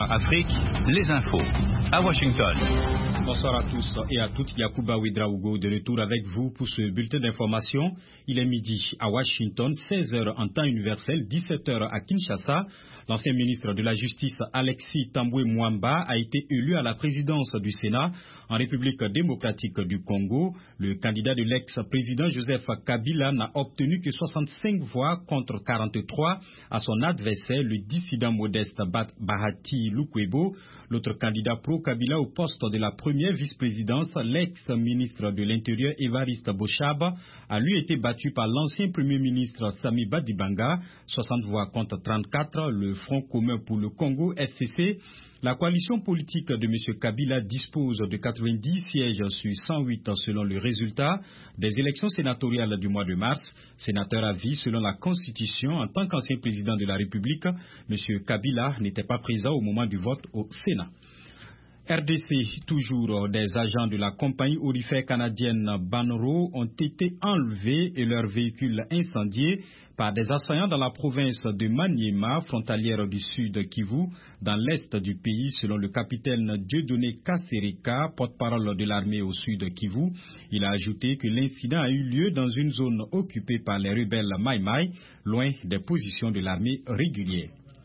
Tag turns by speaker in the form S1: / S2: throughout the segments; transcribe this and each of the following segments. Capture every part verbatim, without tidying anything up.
S1: Afrique, les infos, à Washington.
S2: Bonsoir à tous et à toutes. Yacouba Ouedraogo de retour avec vous pour ce bulletin d'information. Il est midi à Washington, seize heures en temps universel, dix-sept heures à Kinshasa. L'ancien ministre de la Justice Alexis Tambwe Mwamba a été élu à la présidence du Sénat en République démocratique du Congo. Le candidat de l'ex-président Joseph Kabila n'a obtenu que soixante-cinq voix contre quarante-trois à son adversaire, le dissident modeste Bahati Lukwebo. L'autre candidat pro-Kabila au poste de la première vice-présidence, l'ex-ministre de l'Intérieur Évariste Boshaba, a lui été battu par l'ancien premier ministre Sami Badibanga, soixante voix contre trente-quatre. Le Front commun pour le Congo, S C C, la coalition politique de M. Kabila dispose de quatre-vingt-dix sièges sur cent huit selon le résultat des élections sénatoriales du mois de mars. Sénateur à vie selon la Constitution, en tant qu'ancien président de la République, M. Kabila n'était pas présent au moment du vote au Sénat. R D C, toujours des agents de la compagnie aurifère canadienne Banro ont été enlevés et leurs véhicules incendiés par des assaillants dans la province de Maniema, frontalière du sud Kivu, dans l'est du pays, selon le capitaine Dieudonné Kassereka, porte-parole de l'armée au sud Kivu. Il a ajouté que l'incident a eu lieu dans une zone occupée par les rebelles Maïmaï, loin des positions de l'armée régulière.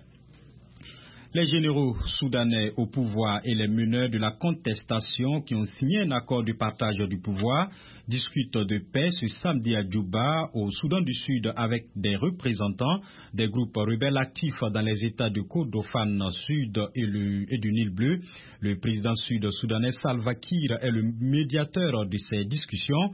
S2: Les généraux soudanais au pouvoir et les meneurs de la contestation qui ont signé un accord de partage du pouvoir discutent de paix ce samedi à Djouba, au Soudan du Sud, avec des représentants des groupes rebelles actifs dans les États de Kordofan Sud et, le, et du Nil Bleu. Le président sud-soudanais Salva Kiir est le médiateur de ces discussions.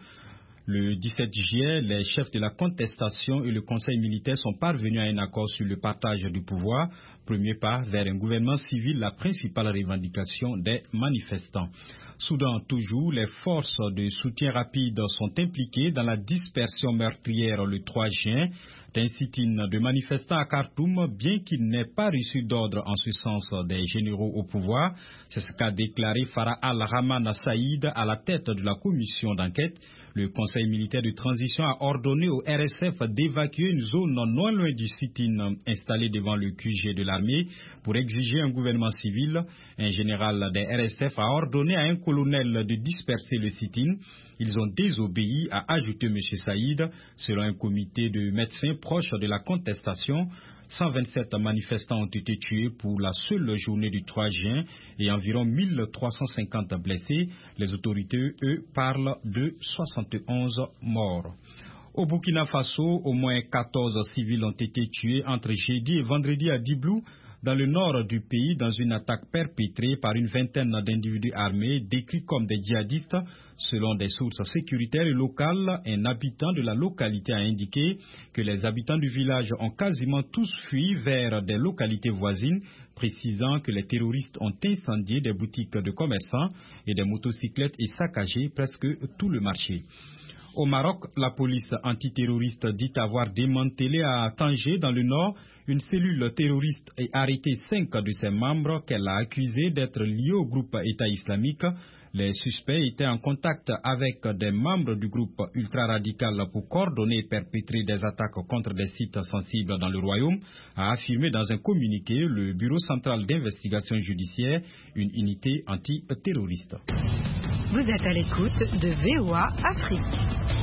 S2: Le dix-sept juillet, les chefs de la contestation et le conseil militaire sont parvenus à un accord sur le partage du pouvoir, premier pas vers un gouvernement civil, la principale revendication des manifestants. Soudan toujours, les forces de soutien rapide sont impliquées dans la dispersion meurtrière le trois juin d'un sit-in de manifestants à Khartoum, bien qu'il n'ait pas reçu d'ordre en ce sens des généraux au pouvoir. C'est ce qu'a déclaré Farah Al-Rahman Saïd à la tête de la commission d'enquête. Le conseil militaire de transition a ordonné au R S F d'évacuer une zone non loin du sit-in installé devant le Q G de l'armée pour exiger un gouvernement civil. Un général des R S F a ordonné à un colonel de disperser le sit-in. Ils ont désobéi, a ajouté M. Saïd, selon un comité de médecins proches de la contestation. cent vingt-sept manifestants ont été tués pour la seule journée du trois juin et environ mille trois cent cinquante blessés. Les autorités, eux, parlent de soixante et onze morts. Au Burkina Faso, au moins quatorze civils ont été tués entre jeudi et vendredi à Diblou, dans le nord du pays, dans une attaque perpétrée par une vingtaine d'individus armés décrits comme des djihadistes. Selon des sources sécuritaires et locales, un habitant de la localité a indiqué que les habitants du village ont quasiment tous fui vers des localités voisines, précisant que les terroristes ont incendié des boutiques de commerçants et des motocyclettes et saccagé presque tout le marché. Au Maroc, la police antiterroriste dit avoir démantelé à Tanger, dans le nord, une cellule terroriste et arrêté cinq de ses membres qu'elle a accusés d'être liés au groupe État islamique. Les suspects étaient en contact avec des membres du groupe ultra-radical pour coordonner et perpétrer des attaques contre des sites sensibles dans le royaume, a affirmé dans un communiqué le Bureau central d'investigation judiciaire, une unité antiterroriste.
S3: Vous êtes à l'écoute de V O A Afrique.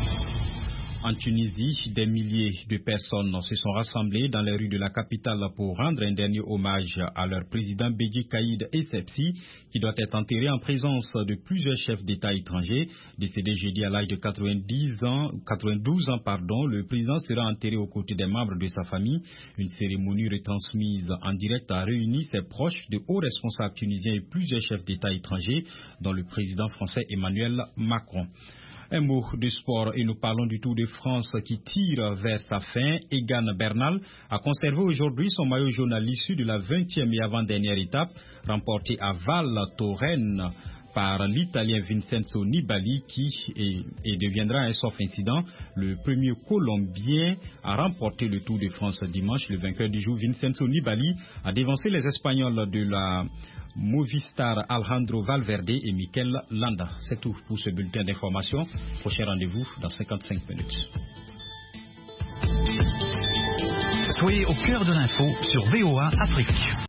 S2: En Tunisie, des milliers de personnes se sont rassemblées dans les rues de la capitale pour rendre un dernier hommage à leur président Bédi Caïd Essebsi, qui doit être enterré en présence de plusieurs chefs d'État étrangers. Décédé jeudi à l'âge de quatre-vingt-dix ans, quatre-vingt-douze ans, pardon, le président sera enterré aux côtés des membres de sa famille. Une cérémonie retransmise en direct a réuni ses proches, de hauts responsables tunisiens et plusieurs chefs d'État étrangers, dont le président français Emmanuel Macron. Un mot de sport et nous parlons du Tour de France qui tire vers sa fin. Egan Bernal a conservé aujourd'hui son maillot jaune à l'issue de la vingtième et avant-dernière étape, remportée à Val Thorens par l'Italien Vincenzo Nibali qui est, et deviendra, sauf incident, le premier Colombien à remporter le Tour de France dimanche. Le vainqueur du jour, Vincenzo Nibali, a dévancé les Espagnols de la Movistar Alejandro Valverde et Mikel Landa. C'est tout pour ce bulletin d'information. Prochain rendez-vous dans cinquante-cinq minutes.
S1: Soyez au cœur de l'info sur V O A Afrique.